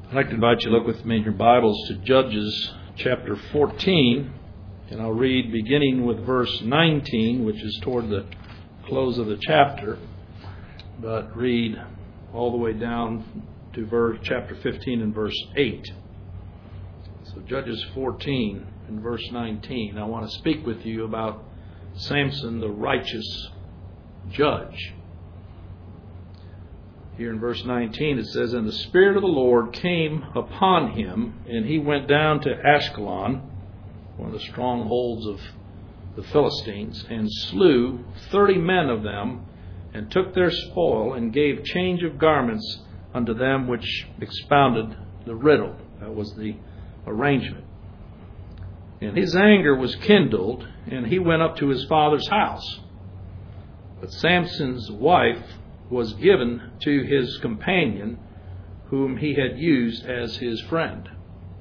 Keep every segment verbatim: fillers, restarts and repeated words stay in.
I'd like to invite you to look with me in your Bibles to Judges chapter fourteen, and I'll read beginning with verse nineteen, which is toward the close of the chapter, but read all the way down to verse chapter fifteen and verse eight. So Judges fourteen and verse nineteen. I want to speak with you about Samson, the righteous judge. Here in verse nineteen it says, "And the Spirit of the Lord came upon him, and he went down to Ashkelon," one of the strongholds of the Philistines, "and slew thirty men of them, and took their spoil, and gave change of garments unto them which expounded the riddle." That was the arrangement. "And his anger was kindled, and he went up to his father's house. But Samson's wife was given to his companion, whom he had used as his friend.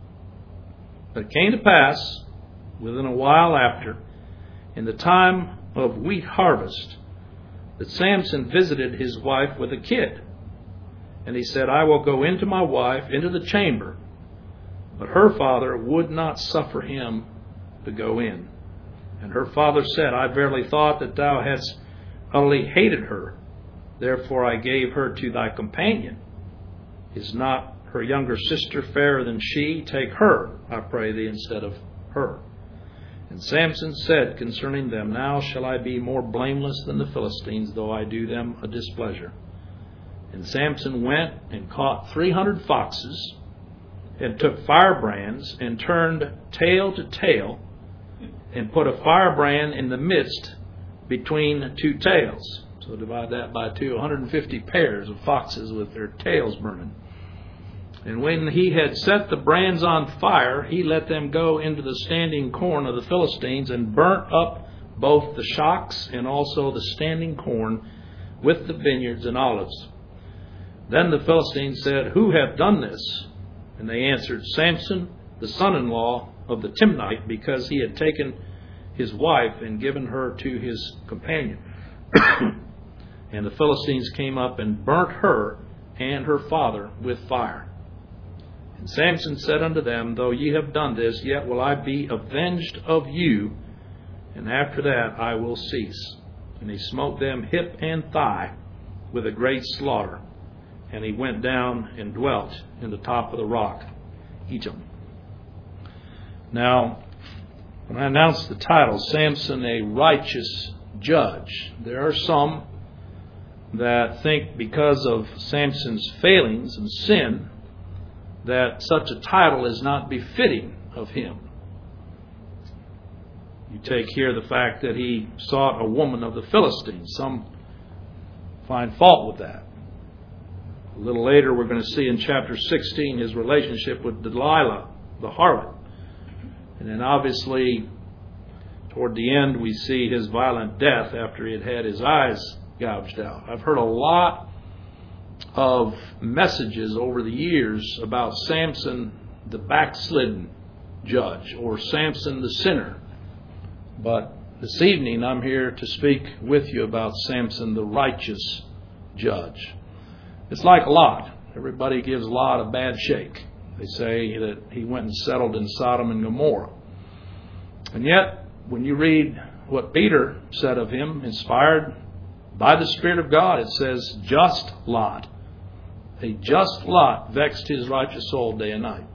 But it came to pass, within a while after, in the time of wheat harvest, that Samson visited his wife with a kid. And he said, I will go into my wife into the chamber. But her father would not suffer him to go in. And her father said, I verily thought that thou hadst utterly hated her. Therefore I gave her to thy companion. Is not her younger sister fairer than she? Take her, I pray thee, instead of her. And Samson said concerning them, Now shall I be more blameless than the Philistines, though I do them a displeasure. And Samson went and caught three hundred foxes, and took firebrands, and turned tail to tail, and put a firebrand in the midst between two tails. So divide that by two, one hundred fifty pairs of foxes with their tails burning. And when he had set the brands on fire, he let them go into the standing corn of the Philistines, and burnt up both the shocks and also the standing corn with the vineyards and olives. Then the Philistines said, Who hath done this? And they answered, Samson, the son-in-law of the Timnite, because he had taken his wife and given her to his companion. And the Philistines came up and burnt her and her father with fire. And Samson said unto them, Though ye have done this, yet will I be avenged of you, and after that I will cease. And he smote them hip and thigh with a great slaughter. And he went down and dwelt in the top of the rock, Etam. Now, when I announced the title, Samson, a righteous judge, there are some that think because of Samson's failings and sin that such a title is not befitting of him. You take here the fact that he sought a woman of the Philistines. Some find fault with that. A little later we're going to see in chapter sixteen his relationship with Delilah, the harlot. And then obviously toward the end we see his violent death after he had had his eyes gouged out. I've heard a lot of messages over the years about Samson the backslidden judge, or Samson the sinner. But this evening I'm here to speak with you about Samson the righteous judge. It's like Lot. Everybody gives Lot a bad shake. They say that he went and settled in Sodom and Gomorrah. And yet, when you read what Peter said of him, inspired by the Spirit of God, it says, just Lot. A just Lot vexed his righteous soul day and night.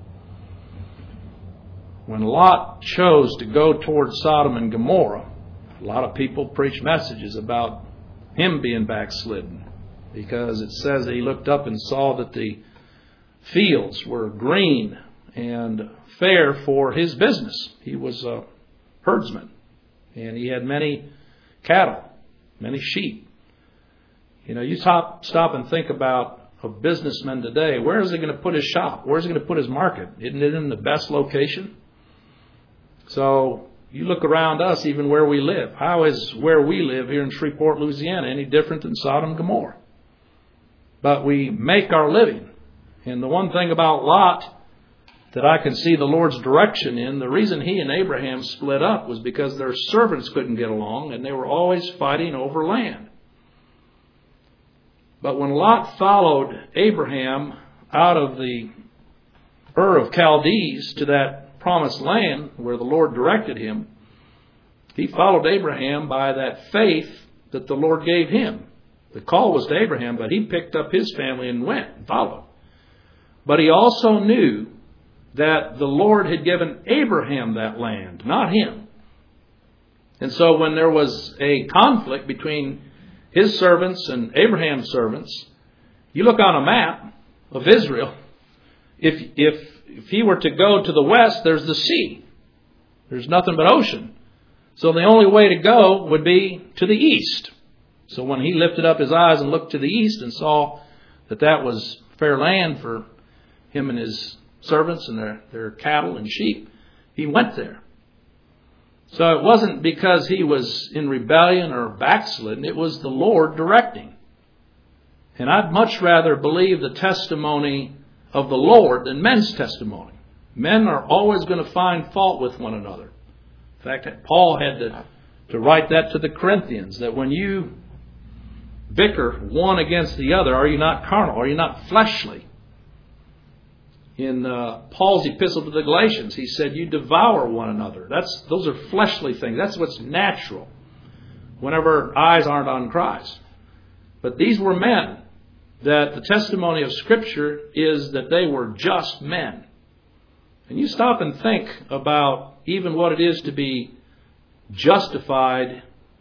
When Lot chose to go toward Sodom and Gomorrah, a lot of people preach messages about him being backslidden, because it says that he looked up and saw that the fields were green and fair for his business. He was a herdsman, and he had many cattle, many sheep. You know, you stop, stop and think about a businessman today. Where is he going to put his shop? Where is he going to put his market? Isn't it in the best location? So you look around us, even where we live. How is where we live here in Shreveport, Louisiana, any different than Sodom and Gomorrah? But we make our living. And the one thing about Lot that I can see the Lord's direction in, the reason he and Abraham split up was because their servants couldn't get along, and they were always fighting over land. But when Lot followed Abraham out of the Ur of Chaldees to that promised land where the Lord directed him, he followed Abraham by that faith that the Lord gave him. The call was to Abraham, but he picked up his family and went and followed. But he also knew that the Lord had given Abraham that land, not him. And so when there was a conflict between his servants and Abraham's servants, you look on a map of Israel, if, if, if he were to go to the west, there's the sea. There's nothing but ocean. So the only way to go would be to the east. So when he lifted up his eyes and looked to the east and saw that that was fair land for him and his servants and their, their cattle and sheep, he went there. So it wasn't because he was in rebellion or backslidden. It was the Lord directing. And I'd much rather believe the testimony of the Lord than men's testimony. Men are always going to find fault with one another. In fact, Paul had to, to write that to the Corinthians, that when you bicker one against the other, are you not carnal? Are you not fleshly? In uh, Paul's epistle to the Galatians, he said, you devour one another. That's Those are fleshly things. That's what's natural whenever eyes aren't on Christ. But these were men that the testimony of Scripture is that they were just men. And you stop and think about even what it is to be justified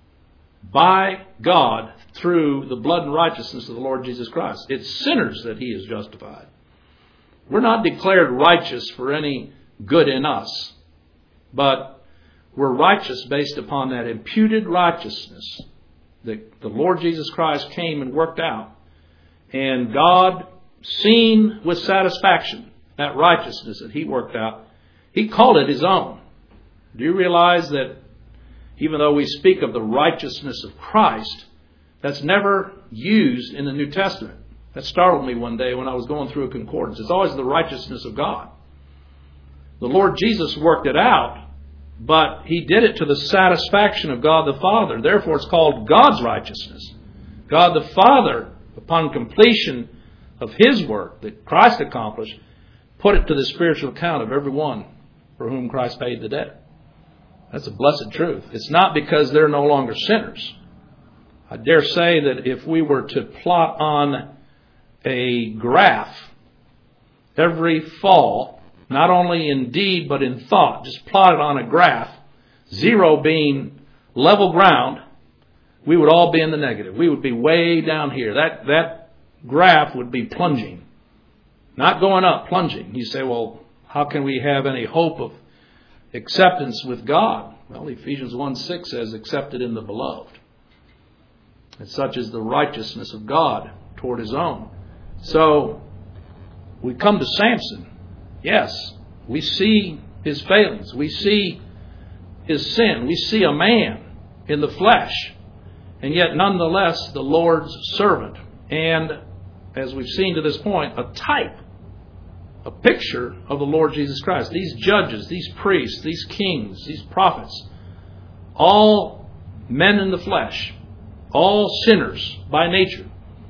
by God through the blood and righteousness of the Lord Jesus Christ. It's sinners that He is justified. We're not declared righteous for any good in us, but we're righteous based upon that imputed righteousness that the Lord Jesus Christ came and worked out. And God, seen with satisfaction that righteousness that He worked out, He called it His own. Do you realize that even though we speak of the righteousness of Christ, that's never used in the New Testament? That startled me one day when I was going through a concordance. It's always the righteousness of God. The Lord Jesus worked it out, but He did it to the satisfaction of God the Father. Therefore, it's called God's righteousness. God the Father, upon completion of His work that Christ accomplished, put it to the spiritual account of every one for whom Christ paid the debt. That's a blessed truth. It's not because they're no longer sinners. I dare say that if we were to plot on a graph every fall, not only in deed but in thought, just plot it on a graph, zero being level ground, we would all be in the negative. We would be way down here. That that graph would be plunging. Not going up, plunging. You say, well, how can we have any hope of acceptance with God? Well, Ephesians one six says, accepted in the beloved. And such is the righteousness of God toward His own. So, we come to Samson. Yes, we see his failings. We see his sin. We see a man in the flesh. And yet, nonetheless, the Lord's servant. And, as we've seen to this point, a type, a picture of the Lord Jesus Christ. These judges, these priests, these kings, these prophets, all men in the flesh, all sinners by nature.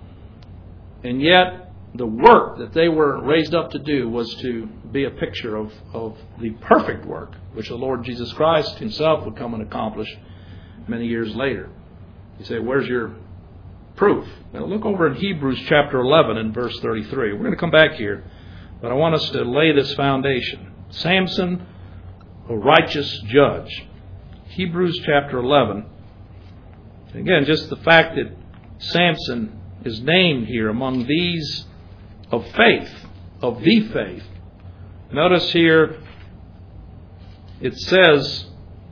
And yet, the work that they were raised up to do was to be a picture of, of the perfect work, which the Lord Jesus Christ Himself would come and accomplish many years later. You say, where's your proof? Now look over in Hebrews chapter eleven and verse thirty-three. We're going to come back here, but I want us to lay this foundation. Samson, a righteous judge. Hebrews chapter eleven. Again, just the fact that Samson is named here among these of faith, of the faith. Notice here, it says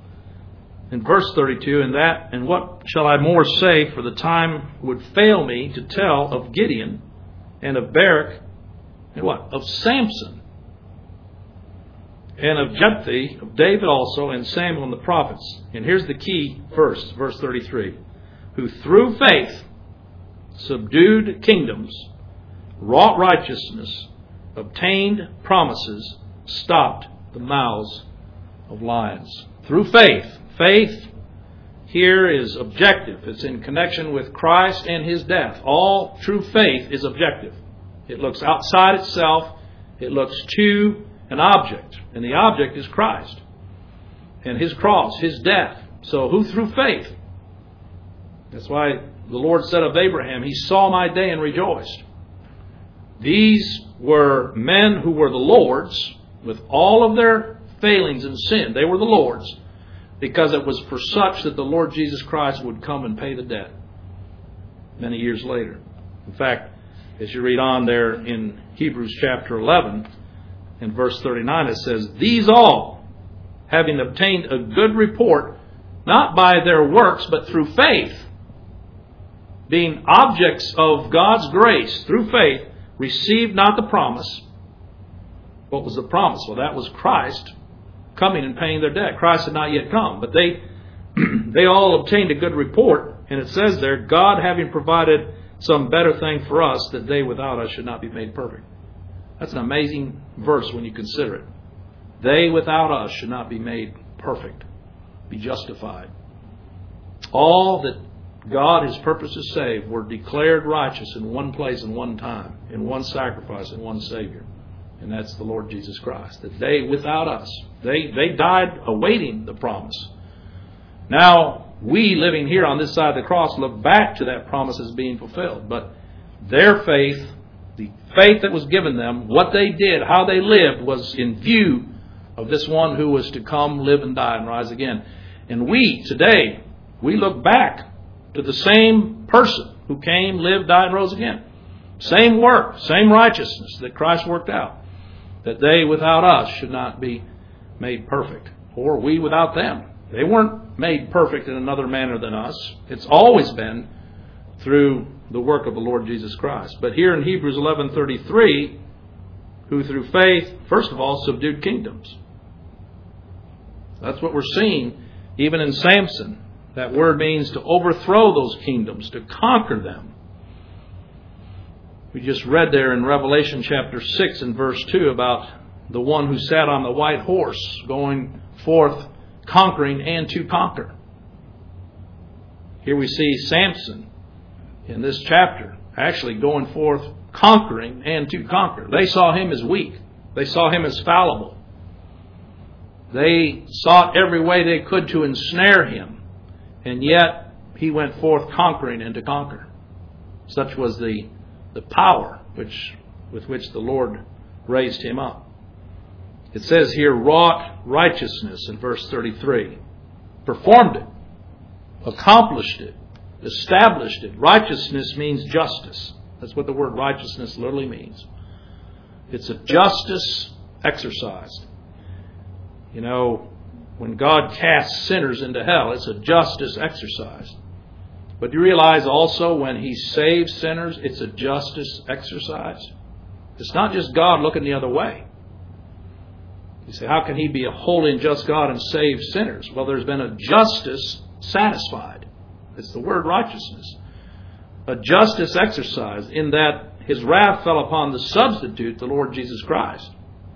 in verse thirty-two, and that, and what shall I more say, for the time would fail me to tell of Gideon and of Barak and what? Of Samson and of Jephthah, of David also, and Samuel and the prophets. And here's the key verse, verse thirty-three. Who through faith subdued kingdoms, wrought righteousness, obtained promises, stopped the mouths of lions. Through faith. Faith here is objective. It's in connection with Christ and His death. All true faith is objective. It looks outside itself It looks to an object, and the object is Christ and His cross, His death. So who through faith? That's why the Lord said of Abraham, he saw my day and rejoiced. These were men who were the Lord's with all of their failings and sin. They were the Lord's because it was for such that the Lord Jesus Christ would come and pay the debt many years later. In fact, as you read on there in Hebrews chapter eleven, in verse thirty-nine, it says, these all, having obtained a good report, not by their works, but through faith, being objects of God's grace through faith, received not the promise. What was the promise? Well, that was Christ coming and paying their debt. Christ had not yet come, but they they all obtained a good report, and it says there, God having provided some better thing for us, that they without us should not be made perfect. That's an amazing verse when you consider it. They without us should not be made perfect, be justified. All that God, His purpose to save, were declared righteous in one place and one time, in one sacrifice and one Savior. And that's the Lord Jesus Christ. That they, without us, they, they died awaiting the promise. Now, we living here on this side of the cross look back to that promise as being fulfilled. But their faith, the faith that was given them, what they did, how they lived, was in view of this one who was to come, live and die and rise again. And we, today, we look back to the same person who came, lived, died, and rose again. Same work, same righteousness that Christ worked out. That they without us should not be made perfect. Or we without them. They weren't made perfect in another manner than us. It's always been through the work of the Lord Jesus Christ. But here in Hebrews eleven thirty-three, who through faith, first of all, subdued kingdoms. That's what we're seeing even in Samson. That word means to overthrow those kingdoms, to conquer them. We just read there in Revelation chapter six and verse two about the one who sat on the white horse going forth conquering and to conquer. Here we see Samson in this chapter actually going forth conquering and to conquer. They saw him as weak. They saw him as fallible. They sought every way they could to ensnare him. And yet he went forth conquering and to conquer. Such was the, the power which with which the Lord raised him up. It says here, wrought righteousness in verse thirty-three. Performed it. Accomplished it. Established it. Righteousness means justice. That's what the word righteousness literally means. It's a justice exercised. You know, when God casts sinners into hell, it's a justice exercise. But you realize also when He saves sinners, it's a justice exercise. It's not just God looking the other way. You say, how can He be a holy and just God and save sinners? Well, there's been a justice satisfied. It's the word righteousness. A justice exercise in that His wrath fell upon the substitute, the Lord Jesus Christ.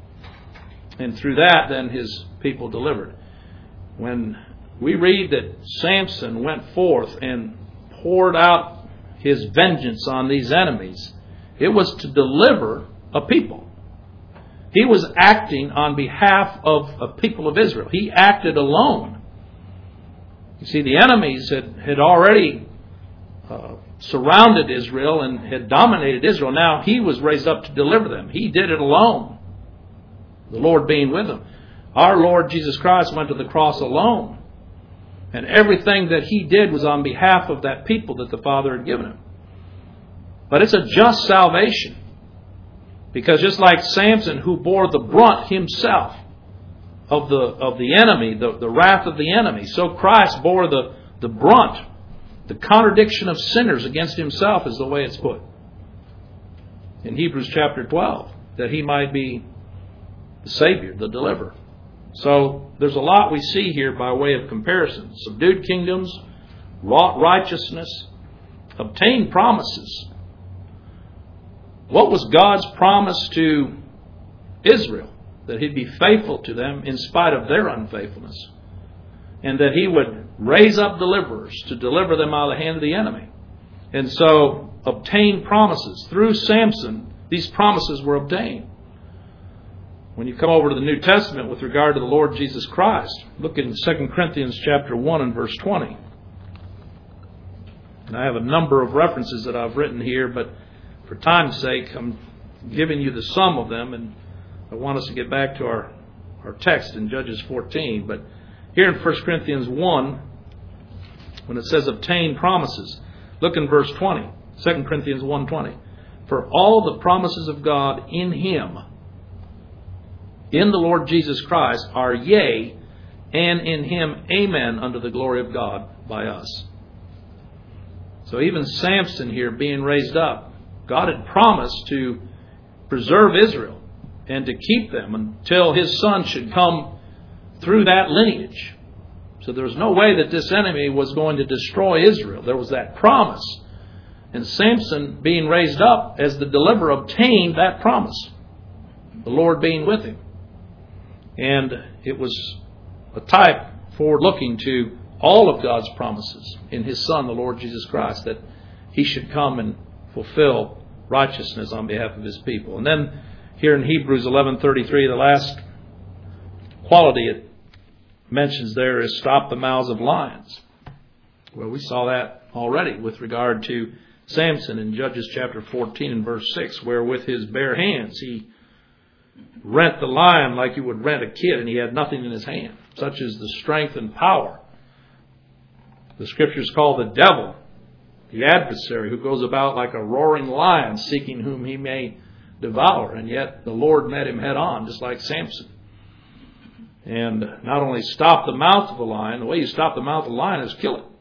And through that, then His people delivered. When we read that Samson went forth and poured out his vengeance on these enemies, it was to deliver a people. He was acting on behalf of a people of Israel. He acted alone. You see, the enemies had, had already uh, surrounded Israel and had dominated Israel. Now he was raised up to deliver them. He did it alone. The Lord being with him. Our Lord Jesus Christ went to the cross alone. And everything that He did was on behalf of that people that the Father had given Him. But it's a just salvation. Because just like Samson, who bore the brunt himself of the of the enemy, the, the wrath of the enemy, so Christ bore the, the brunt, the contradiction of sinners against Himself is the way it's put. In Hebrews chapter twelve, that He might be the Savior, the deliverer. So there's a lot we see here by way of comparison. Subdued kingdoms, wrought righteousness, obtained promises. What was God's promise to Israel? That He'd be faithful to them in spite of their unfaithfulness. And that He would raise up deliverers to deliver them out of the hand of the enemy. And so, obtained promises. Through Samson, these promises were obtained. when you come over to the New Testament with regard to the Lord Jesus Christ, look in Second Corinthians chapter one and verse twenty. And I have a number of references that I've written here, but for time's sake, I'm giving you the sum of them, and I want us to get back to our, our text in Judges fourteen. But here in First Corinthians one, when it says obtain promises, look in verse twenty, Second Corinthians one twenty. For all the promises of God in Him, in the Lord Jesus Christ, are yea, and in Him amen unto the glory of God by us. So even Samson here being raised up, God had promised to preserve Israel and to keep them until His Son should come through that lineage. So there was no way that this enemy was going to destroy Israel. There was that promise. And Samson, being raised up as the deliverer, obtained that promise, the Lord being with him. And it was a type forward-looking to all of God's promises in His Son, the Lord Jesus Christ, that He should come and fulfill righteousness on behalf of His people. And then here in Hebrews eleven thirty-three, the last quality it mentions there is stop the mouths of lions. Well, we saw that already with regard to Samson in Judges chapter fourteen and verse six, where with his bare hands he rent the lion like you would rent a kid, and he had nothing in his hand. Such is the strength and power. The Scriptures call the devil the adversary who goes about like a roaring lion seeking whom he may devour. And yet the Lord met him head on, just like Samson. And not only stop the mouth of the lion, the way you stop the mouth of the lion is kill it.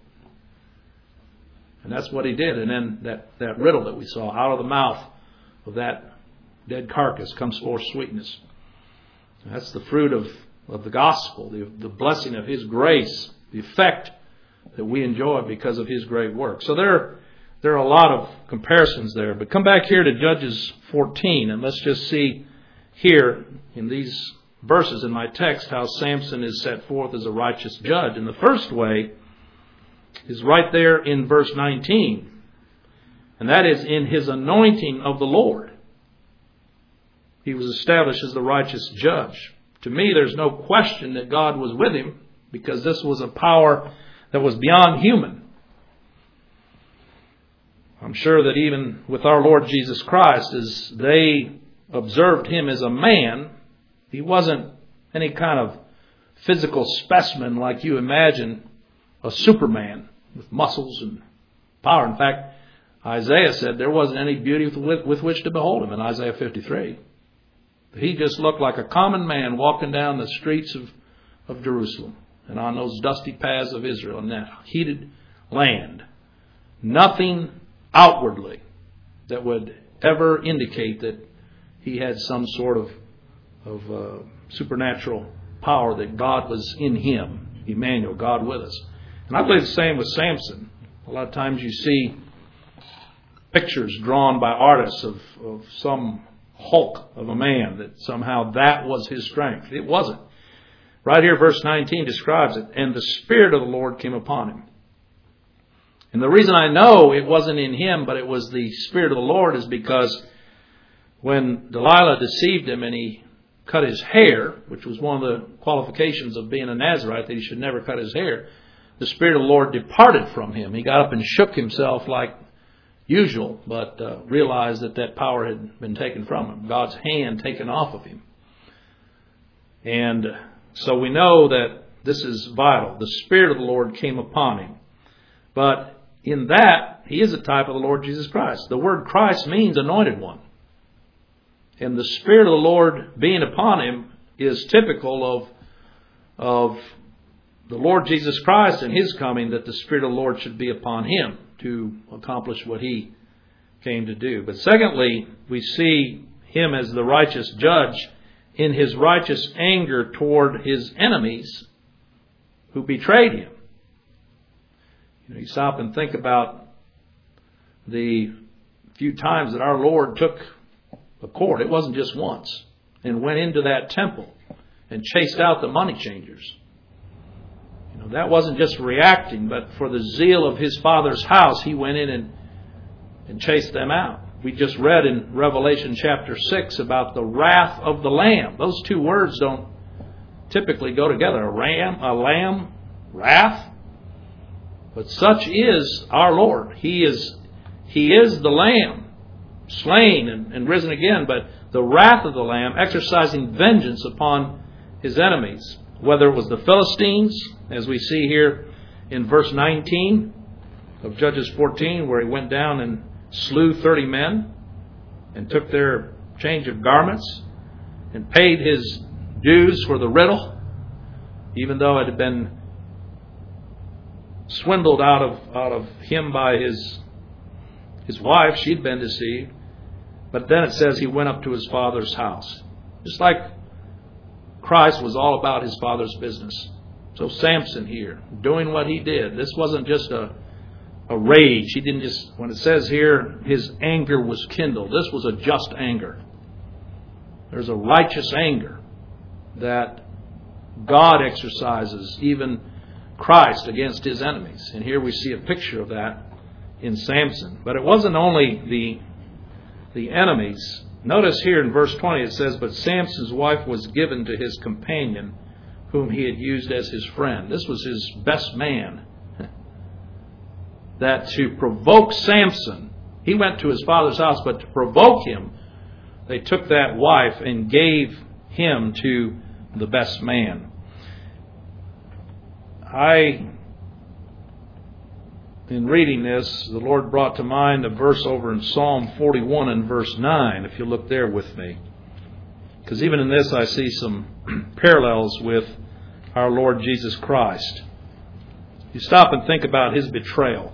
And that's what he did. And then that, that riddle that we saw, out of the mouth of that dead carcass comes forth sweetness. And that's the fruit of, of the gospel, the, the blessing of His grace, the effect that we enjoy because of His great work. So there, there are a lot of comparisons there. But come back here to Judges fourteen, and let's just see here in these verses in my text how Samson is set forth as a righteous judge. And the first way is right there in verse nineteen. And that is in his anointing of the Lord. He was established as the righteous judge. To me, there's no question that God was with him, because this was a power that was beyond human. I'm sure that even with our Lord Jesus Christ, as they observed Him as a man, He wasn't any kind of physical specimen like you imagine a Superman with muscles and power. In fact, Isaiah said there wasn't any beauty with, with which to behold Him in Isaiah fifty-three. He just looked like a common man walking down the streets of, of Jerusalem and on those dusty paths of Israel in that heated land. Nothing outwardly that would ever indicate that He had some sort of, of uh, supernatural power, that God was in Him, Emmanuel, God with us. And I believe the same with Samson. A lot of times you see pictures drawn by artists of, of some hulk of a man, that somehow that was his strength. It wasn't. Right here, verse nineteen describes it. And the Spirit of the Lord came upon him. And the reason I know it wasn't in him, but it was the Spirit of the Lord, is because when Delilah deceived him and he cut his hair, which was one of the qualifications of being a Nazirite, that he should never cut his hair, the Spirit of the Lord departed from him. He got up and shook himself like usual, but uh, realized that that power had been taken from him. God's hand taken off of him. And so we know that this is vital. The Spirit of the Lord came upon him. But in that, he is a type of the Lord Jesus Christ. The word Christ means anointed one. And the Spirit of the Lord being upon him is typical of, of the Lord Jesus Christ and His coming, that the Spirit of the Lord should be upon Him to accomplish what He came to do. But secondly, we see Him as the righteous judge in His righteous anger toward His enemies who betrayed Him. You know, you stop and think about the few times that our Lord took a cord. It wasn't just once. And went into that temple and chased out the money changers. You know, that wasn't just reacting, but for the zeal of His Father's house, He went in and, and chased them out. we just read in Revelation chapter six about the wrath of the Lamb. Those two words don't typically go together. A ram, a lamb, wrath. But such is our Lord. He is, He is the Lamb, slain and, and risen again, but the wrath of the Lamb exercising vengeance upon His enemies. Whether it was the Philistines, as we see here in verse nineteen of Judges fourteen, where He went down and slew thirty men and took their change of garments and paid His dues for the riddle, even though it had been swindled out of out of him by his his wife. She'd been deceived. But then it says He went up to His Father's house. Just like Christ was all about His Father's business. So Samson here, doing what he did. This wasn't just a A rage. He didn't just, when it says here, his anger was kindled. This was a just anger. There's a righteous anger that God exercises, even Christ, against His enemies. And here we see a picture of that in Samson. But it wasn't only the, the enemies. Notice here in verse twenty it says, but Samson's wife was given to his companion, whom he had used as his friend. This was his best man. That to provoke Samson, he went to his father's house, but to provoke him, they took that wife and gave him to the best man. I, in reading this, the Lord brought to mind a verse over in Psalm forty-one and verse nine, if you look there with me. Because even in this I see some parallels with our Lord Jesus Christ. You stop and think about His betrayal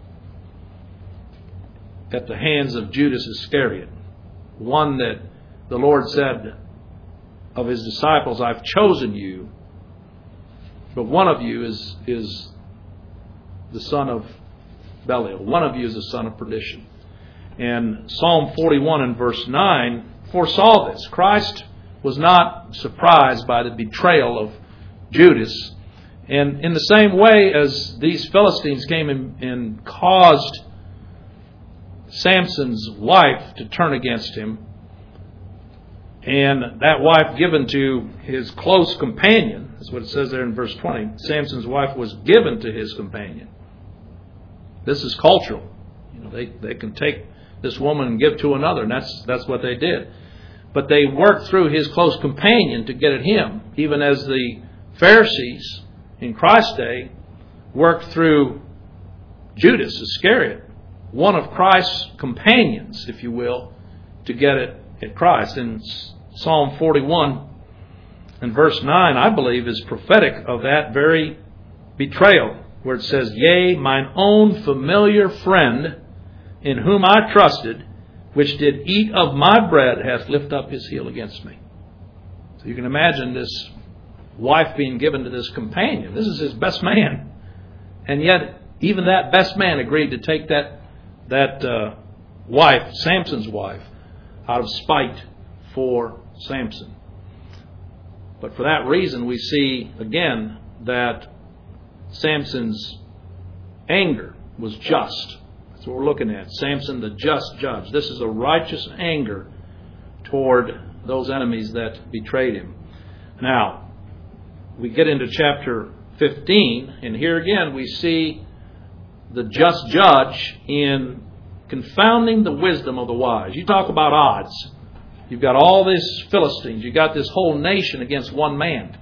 at the hands of Judas Iscariot, one that the Lord said of His disciples, I've chosen you, but one of you is, is the son of Belial. One of you is the son of perdition. And Psalm forty-one and verse nine foresaw this. Christ was not surprised by the betrayal of Judas. And in the same way as these Philistines came and, and caused Samson's wife to turn against him, and that wife given to his close companion, that's what it says there in verse twenty, Samson's wife was given to his companion. This is cultural. You know, they, they can take this woman and give to another, and that's that's what they did. But they worked through his close companion to get at him, even as the Pharisees in Christ's day worked through Judas Iscariot, one of Christ's companions, if you will, to get it at Christ. In Psalm forty-one and verse nine, I believe, is prophetic of that very betrayal, where it says, yea, mine own familiar friend, in whom I trusted, which did eat of my bread, hath lifted up his heel against me. So you can imagine this wife being given to this companion. This is his best man. And yet, even that best man agreed to take that that uh, wife, Samson's wife, out of spite for Samson. But for that reason, we see again that Samson's anger was just. That's what we're looking at. Samson, the just judge. This is a righteous anger toward those enemies that betrayed him. Now, we get into chapter fifteen, and here again we see the just judge in confounding the wisdom of the wise. You talk about odds. You've got all these Philistines. You've got this whole nation against one man.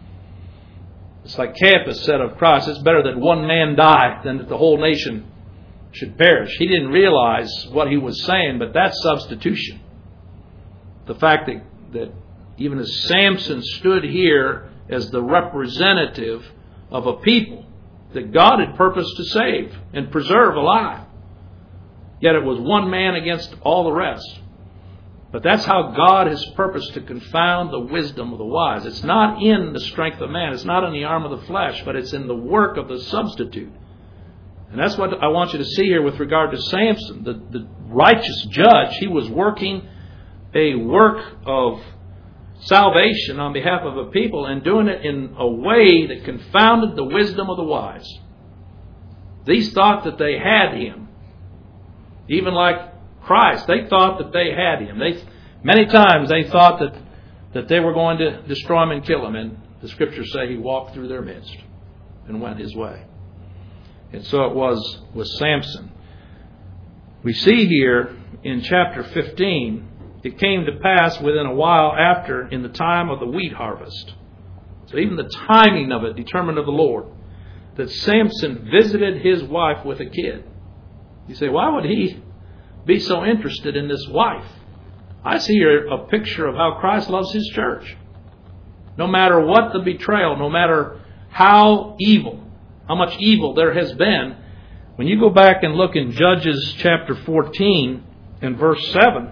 It's like Caiaphas said of Christ, it's better that one man die than that the whole nation should perish. He didn't realize what he was saying, but that's substitution. The fact that, that even as Samson stood here as the representative of a people that God had purposed to save and preserve alive. Yet it was one man against all the rest. But that's how God has purposed to confound the wisdom of the wise. It's not in the strength of man. It's not in the arm of the flesh, but it's in the work of the substitute. And that's what I want you to see here with regard to Samson. The, the righteous judge, he was working a work of salvation on behalf of a people and doing it in a way that confounded the wisdom of the wise. These thought that they had him. Even like Christ. They thought that they had him. They many times they thought that, that they were going to destroy him and kill him. And the Scriptures say he walked through their midst and went his way. And so it was with Samson. We see here in chapter fifteen, it came to pass within a while after, in the time of the wheat harvest. So even the timing of it determined of the Lord, that Samson visited his wife with a kid. You say, why would he be so interested in this wife? I see here a picture of how Christ loves his church. No matter what the betrayal, no matter how evil, how much evil there has been, when you go back and look in Judges chapter fourteen and verse seven,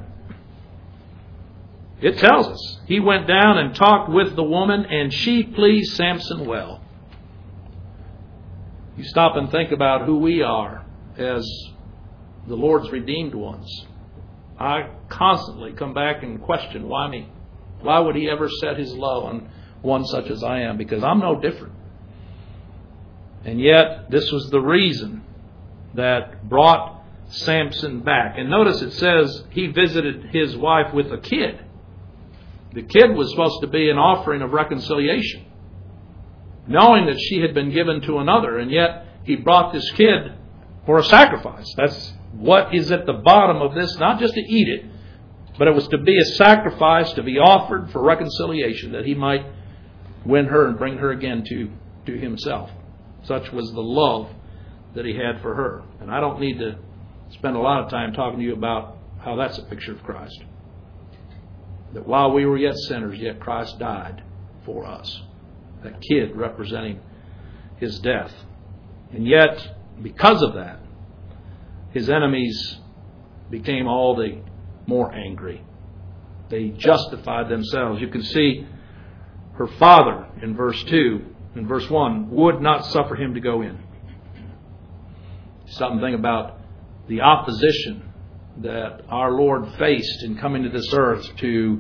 it tells us, he went down and talked with the woman, and she pleased Samson well. You stop and think about who we are as the Lord's redeemed ones. I constantly come back and question, why me? Why would he ever set his love on one such as I am? Because I'm no different. And yet, this was the reason that brought Samson back. And notice it says he visited his wife with a kid. The kid was supposed to be an offering of reconciliation, knowing that she had been given to another, and yet he brought this kid for a sacrifice. That's what is at the bottom of this, not just to eat it, but it was to be a sacrifice to be offered for reconciliation, that he might win her and bring her again to, to himself. Such was the love that he had for her. And I don't need to spend a lot of time talking to you about how that's a picture of Christ. That while we were yet sinners, yet Christ died for us. That kid representing his death. And yet, because of that, his enemies became all the more angry. They justified themselves. You can see her father in verse two, in verse one, would not suffer him to go in. Something about the opposition that our Lord faced in coming to this earth to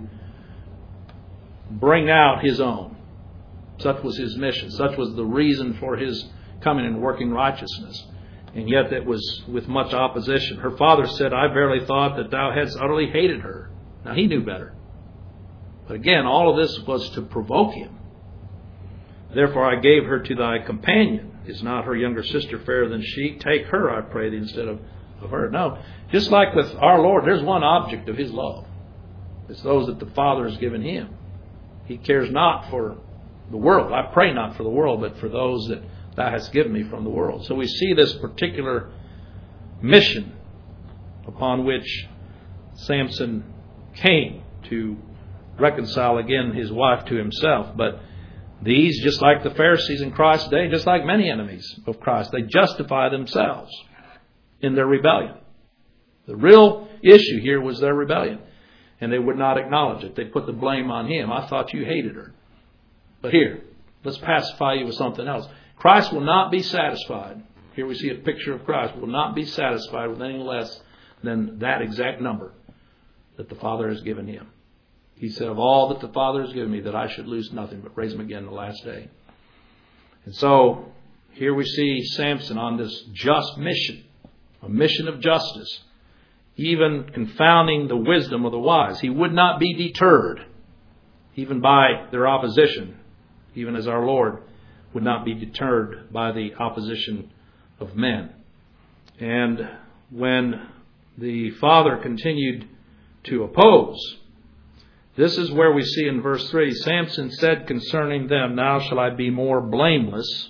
bring out his own. Such was his mission. Such was the reason for his coming and working righteousness. And yet it was with much opposition. Her father said, I verily thought that thou hadst utterly hated her. Now he knew better. But again, all of this was to provoke him. Therefore I gave her to thy companion. Is not her younger sister fairer than she? Take her, I pray thee, instead of, of her. No, just like with our Lord, there's one object of his love. It's those that the Father has given him. He cares not for the world. I pray not for the world, but for those that thou hast given me from the world. So we see this particular mission upon which Samson came to reconcile again his wife to himself. But these, just like the Pharisees in Christ's day, just like many enemies of Christ, they justify themselves in their rebellion. The real issue here was their rebellion. And they would not acknowledge it. They put the blame on him. I thought you hated her. But here, let's pacify you with something else. Christ will not be satisfied. Here we see a picture of Christ. Will not be satisfied with any less than that exact number that the Father has given him. He said, of all that the Father has given me, that I should lose nothing, but raise him again in the last day. And so, here we see Samson on this just mission, a mission of justice, even confounding the wisdom of the wise. He would not be deterred, even by their opposition, even as our Lord would not be deterred by the opposition of men. And when the Father continued to oppose, this is where we see in verse three, Samson said concerning them, now shall I be more blameless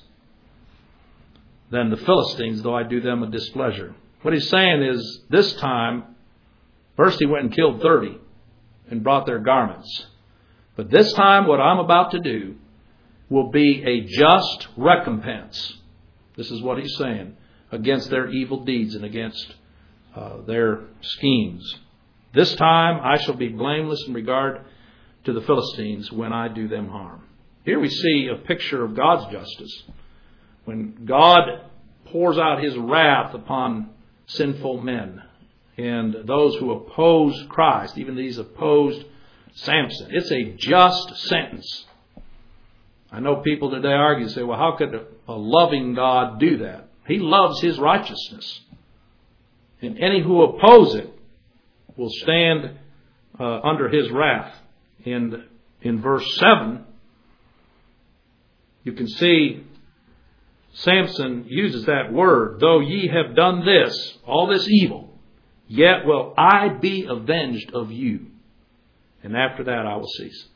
than the Philistines, though I do them a displeasure. What he's saying is, this time, first he went and killed thirty and brought their garments. But this time, what I'm about to do will be a just recompense. This is what he's saying, against their evil deeds and against uh, their schemes. This time I shall be blameless in regard to the Philistines when I do them harm. Here we see a picture of God's justice. When God pours out his wrath upon sinful men and those who oppose Christ, even these opposed Samson. It's a just sentence. I know people today argue, say, well, how could a loving God do that? He loves his righteousness. And any who oppose it will stand uh, under his wrath. And in verse seven, you can see Samson uses that word, though ye have done this, all this evil, yet will I be avenged of you. And after that I will cease.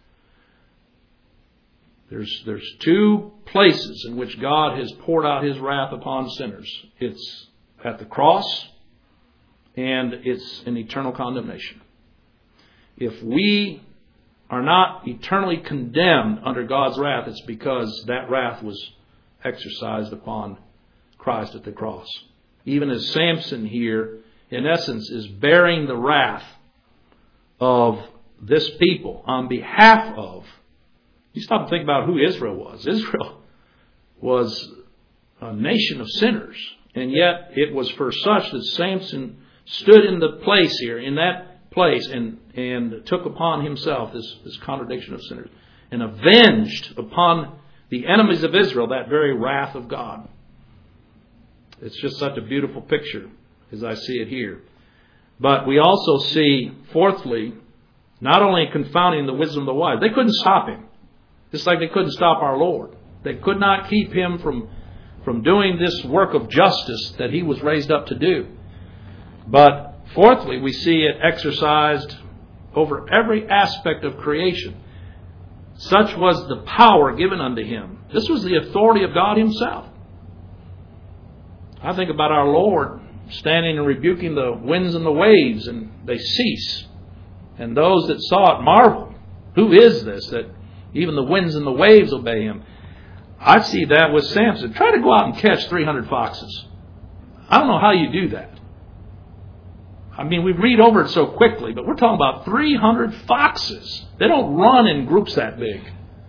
There's, there's two places in which God has poured out his wrath upon sinners. It's at the cross, and it's in eternal condemnation. If we are not eternally condemned under God's wrath, it's because that wrath was exercised upon Christ at the cross. Even as Samson here, in essence, is bearing the wrath of this people on behalf of, you stop and think about who Israel was. Israel was a nation of sinners, and yet it was for such that Samson stood in the place here, in that place, and, and took upon himself this, this contradiction of sinners, and avenged upon the enemies of Israel that very wrath of God. It's just such a beautiful picture as I see it here. But we also see, fourthly, not only confounding the wisdom of the wise, they couldn't stop him. Just like they couldn't stop our Lord. They could not keep him from, from doing this work of justice that he was raised up to do. But fourthly, we see it exercised over every aspect of creation. Such was the power given unto him. This was the authority of God himself. I think about our Lord standing and rebuking the winds and the waves, and they cease. And those that saw it marveled. Who is this that even the winds and the waves obey him? I see that with Samson. Try to go out and catch three hundred foxes. I don't know how you do that. I mean, we read over it so quickly, but we're talking about three hundred foxes. They don't run in groups that big.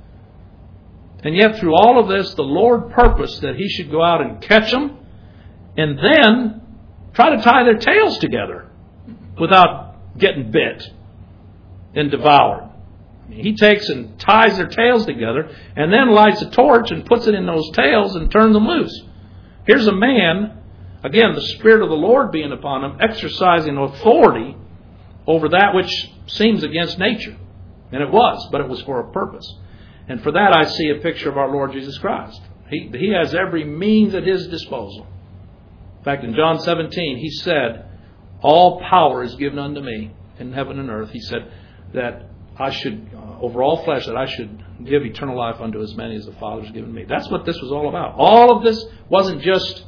And yet through all of this, the Lord purposed that he should go out and catch them and then try to tie their tails together without getting bit and devoured. He takes and ties their tails together and then lights a torch and puts it in those tails and turns them loose. Here's a man, again, the Spirit of the Lord being upon him, exercising authority over that which seems against nature. And it was, but it was for a purpose. And for that I see a picture of our Lord Jesus Christ. He, he has every means at his disposal. In fact, in John seventeen, he said, all power is given unto me in heaven and earth. He said that I should, uh, over all flesh, that I should give eternal life unto as many as the Father has given me. That's what this was all about. All of this wasn't just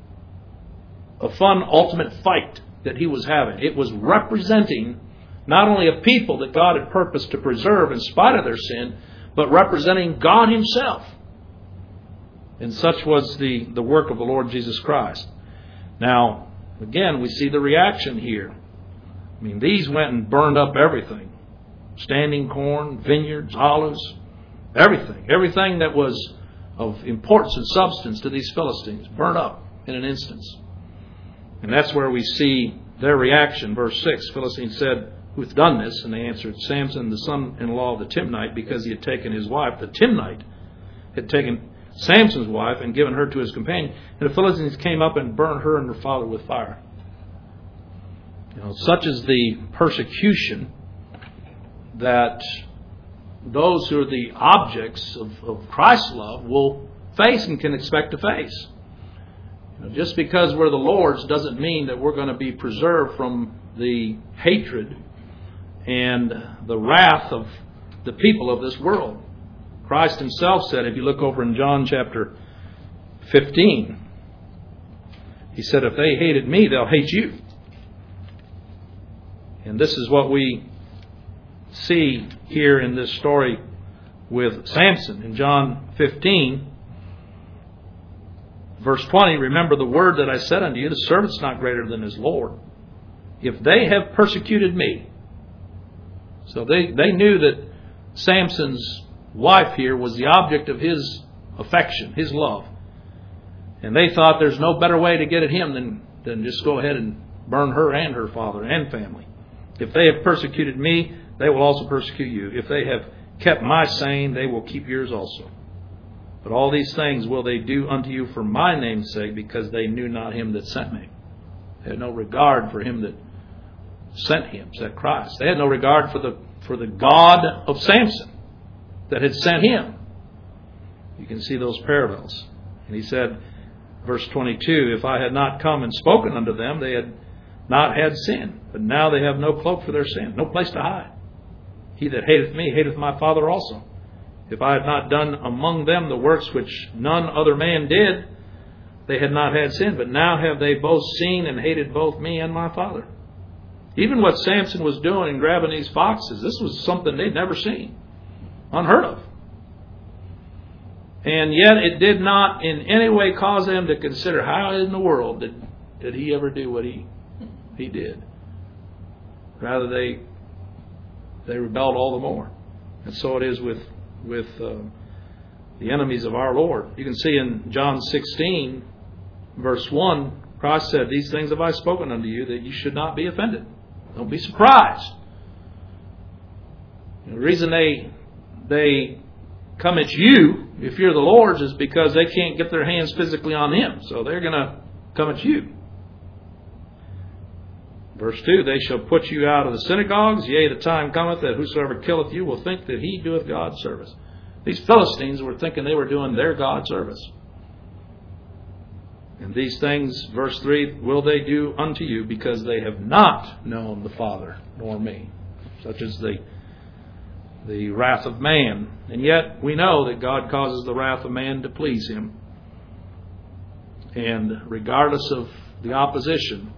a fun ultimate fight that he was having. It was representing not only a people that God had purposed to preserve in spite of their sin, but representing God himself. And such was the, the work of the Lord Jesus Christ. Now, again, we see the reaction here. I mean, these went and burned up everything. Standing corn, vineyards, olives, everything. Everything that was of importance and substance to these Philistines burned up in an instance. And that's where we see their reaction. Verse six, Philistines said, who hath done this? And they answered, Samson, the son-in-law of the Timnite, because he had taken his wife. The Timnite had taken Samson's wife and given her to his companion. And the Philistines came up and burned her and her father with fire. You know, such is the persecution that those who are the objects of, of Christ's love will face and can expect to face. You know, just because we're the Lord's doesn't mean that we're going to be preserved from the hatred and the wrath of the people of this world. Christ himself said, if you look over in John chapter fifteen, he said, if they hated me, they'll hate you. And this is what we see here in this story with Samson. In John fifteen, verse twenty, remember the word that I said unto you, the servant's not greater than his Lord. If they have persecuted me. So they, they knew that Samson's wife here was the object of his affection, his love. And they thought there's no better way to get at him than, than just go ahead and burn her and her father and family. If they have persecuted me, they will also persecute you. If they have kept my saying, they will keep yours also. But all these things will they do unto you for my name's sake, because they knew not him that sent me. They had no regard for him that sent him, sent Christ. They had no regard for the for the God of Samson that had sent him. You can see those parallels. And he said, verse twenty-two, if I had not come and spoken unto them, they had not had sin. But now they have no cloak for their sin, no place to hide. He that hateth me hateth my Father also. If I had not done among them the works which none other man did, they had not had sin. But now have they both seen and hated both me and my Father. Even what Samson was doing in grabbing these foxes, this was something they'd never seen. Unheard of. And yet it did not in any way cause them to consider how in the world did, did he ever do what he, he did. Rather, they they rebelled all the more. And so it is with, with uh, the enemies of our Lord. You can see in John sixteen, verse one, Christ said, these things have I spoken unto you, that you should not be offended. Don't be surprised. The reason they they come at you, if you're the Lord's, is because they can't get their hands physically on Him. So they're going to come at you. Verse two, they shall put you out of the synagogues. Yea, the time cometh that whosoever killeth you will think that he doeth God service. These Philistines were thinking they were doing their God service. And these things, verse three, will they do unto you because they have not known the Father nor me. Such as the the wrath of man. And yet we know that God causes the wrath of man to please Him. And regardless of the opposition,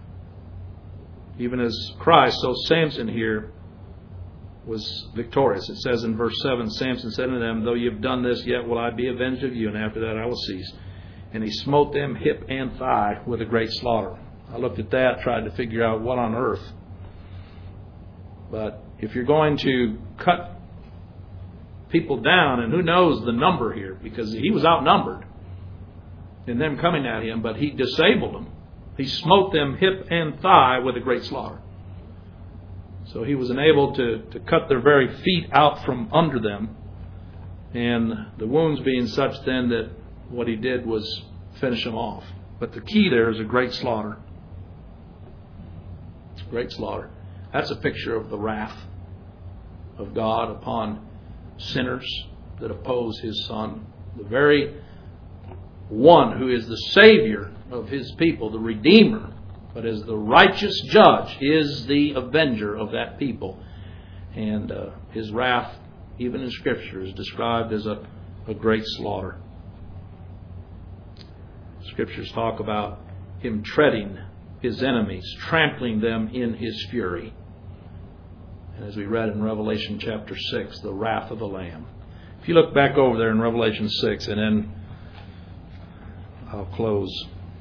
even as Christ, so Samson here was victorious. It says in verse seven, Samson said unto them, though ye have done this, yet will I be avenged of you, and after that I will cease. And he smote them hip and thigh with a great slaughter. I looked at that, tried to figure out what on earth. But if you're going to cut people down, and who knows the number here, because he was outnumbered in them coming at him, but he disabled them. He smote them hip and thigh with a great slaughter. So he was enabled to, to cut their very feet out from under them. And the wounds being such then that what he did was finish them off. But the key there is a great slaughter. Great slaughter. That's a picture of the wrath of God upon sinners that oppose His Son. The very one who is the Savior of His people, the Redeemer, but as the righteous judge, is the avenger of that people. And uh, His wrath, even in Scripture, is described as a, a great slaughter. Scriptures talk about Him treading His enemies, trampling them in His fury. And as we read in Revelation chapter six, the wrath of the Lamb. If you look back over there in Revelation six, and then I'll close.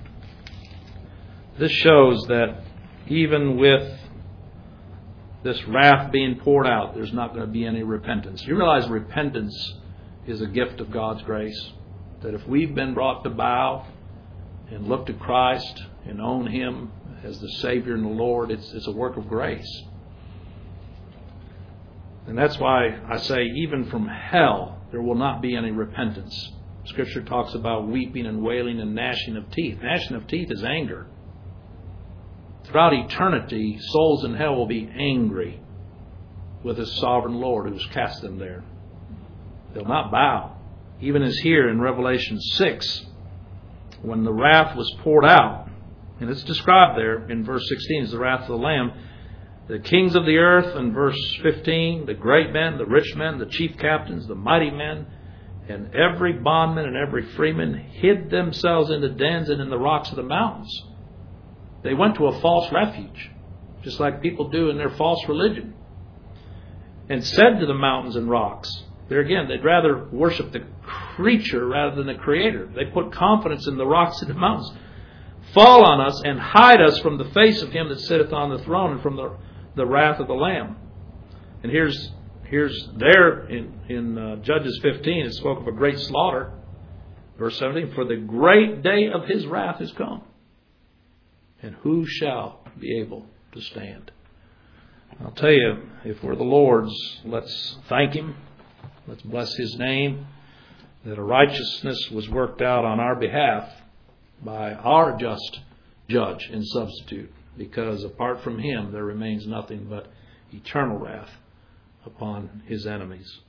This shows that even with this wrath being poured out, there's not going to be any repentance. You realize repentance is a gift of God's grace. That if we've been brought to bow and look to Christ and own Him as the Savior and the Lord, it's, it's a work of grace. And that's why I say even from hell, there will not be any repentance. Scripture talks about weeping and wailing and gnashing of teeth. Gnashing of teeth is anger. Throughout eternity, souls in hell will be angry with His sovereign Lord who has cast them there. They'll not bow. Even as here in Revelation six, when the wrath was poured out, and it's described there in verse sixteen as the wrath of the Lamb, the kings of the earth, in verse fifteen, the great men, the rich men, the chief captains, the mighty men, and every bondman and every freeman hid themselves in the dens and in the rocks of the mountains. They went to a false refuge, just like people do in their false religion, and said to the mountains and rocks, there again, they'd rather worship the creature rather than the Creator. They put confidence in the rocks and the mountains. Fall on us and hide us from the face of Him that sitteth on the throne and from the, the wrath of the Lamb. And here's here's there in, in uh, Judges fifteen, it spoke of a great slaughter. Verse seventeen, for the great day of His wrath is come. And who shall be able to stand? I'll tell you, if we're the Lord's, let's thank Him. Let's bless His name, that a righteousness was worked out on our behalf by our just judge and substitute, because apart from him there remains nothing but eternal wrath upon his enemies.